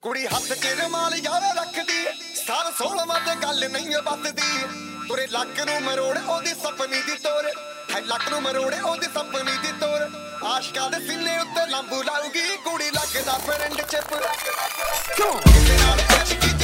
ਕੁੜੀ ਹੱਥ 'ਚ ਰੁਮਾਲ ਯਾਰ ਰੱਖਦੀ ਸਾਰ 16ਵਾਂ ਤੇ ਗੱਲ ਨਹੀਂ ਵੱਸਦੀ ਤੁਰੇ ਲੱਕ ਨੂੰ ਮਰੋੜ ਉਹਦੀ ਸਪਨੀ ਦੀ ਤੋਰ ਹੈ ਲੱਕ ਨੂੰ ਮਰੋੜ ਉਹਦੀ ਸਪਨੀ ਦੀ ਤੋਰ ਆਸ਼ਕਾਂ ਦੇ ਸੀਨੇ ਉੱਤੇ ਲੰਬੂ ਲਾਊਗੀ ਕੁੜੀ ਲੱਗਦਾ ਫਰੈਂਡ ਚਿਪ ਕਿਉਂ ਇਹਦੇ ਨਾਲ ਐਸ਼